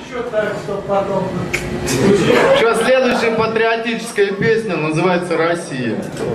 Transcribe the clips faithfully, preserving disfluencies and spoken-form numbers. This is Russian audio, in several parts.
еще так, чтобы потом... Сейчас следующая патриотическая песня называется «Россия».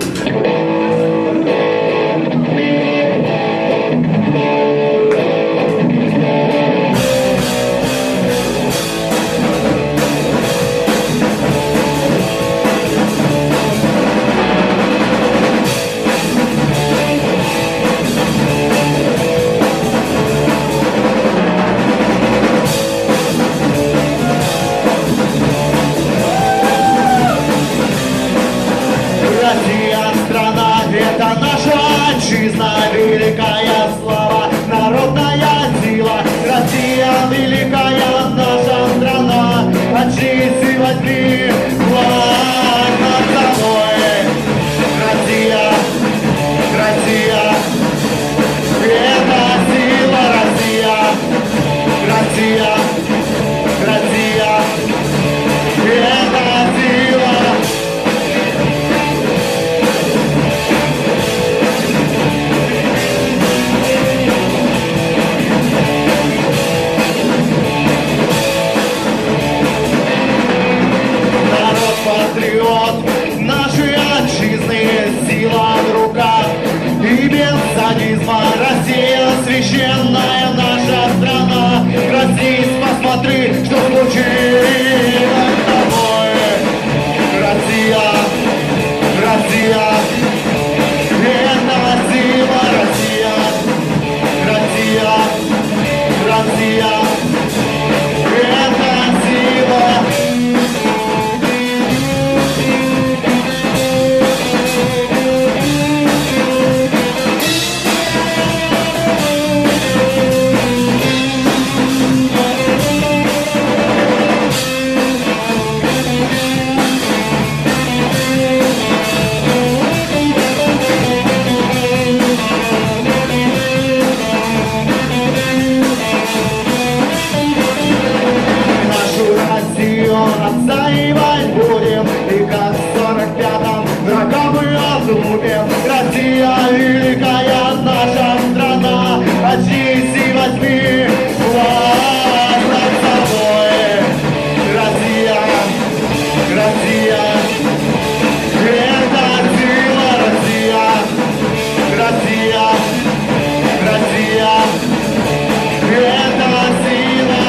Это наша отчизна, великая слава, народная сила. Россия великая наша страна, очись и возьми власть над собой. Россия, Россия, это сила. Россия, Россия, Россия, это сила. Патриот нашей отчизны, сила в руках и без садизма. Россия священная наша страна. Проснись, посмотри, что случилось с тобой. Россия, Россия, это сила. Россия, Россия, Россия, это сила. Отстаивать будем, и как в сорок пятом врага мы отрубим. Россия великая наша страна, очнись и возьми власть над собой. Россия, Россия, это сила. Россия, Россия, Россия, это сила.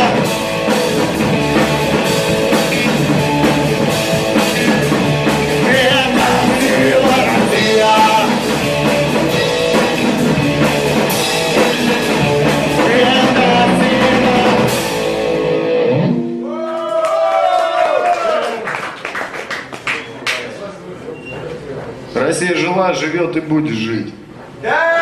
Россия жила, живет и будет жить. Да!